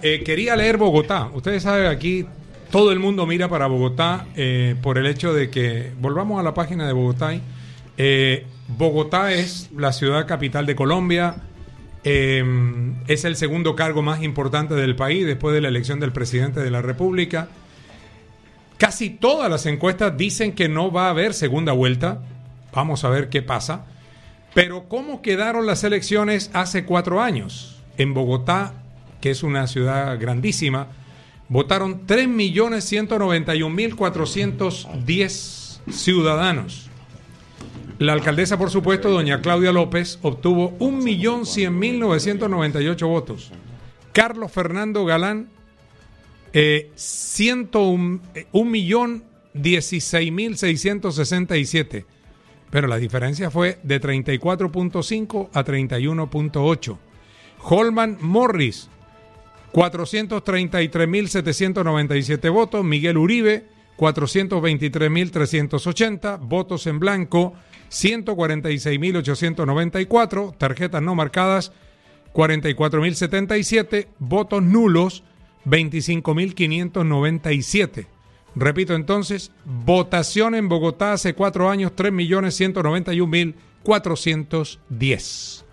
quería leer Bogotá. Ustedes saben, aquí todo el mundo mira para Bogotá por el hecho de que, volvamos a la página de Bogotá. Bogotá es la ciudad capital de Colombia. Es el segundo cargo más importante del país después de la elección del presidente de la República. Casi todas las encuestas dicen que no va a haber segunda vuelta. Vamos a ver qué pasa. Pero ¿cómo quedaron las elecciones hace 4 años? En Bogotá, que es una ciudad grandísima, votaron 3.191.410 ciudadanos. La alcaldesa, por supuesto, doña Claudia López, obtuvo 1.100.998 votos. Carlos Fernando Galán, 101.016.667. Pero la diferencia fue de 34.5 a 31.8. Holman Morris, 433.797 votos. Miguel Uribe, 423.380. Votos en blanco, 146.894. Tarjetas no marcadas, 44.077. Votos nulos, 25.597. Repito entonces, votación en Bogotá hace 4 años, 3.191.410.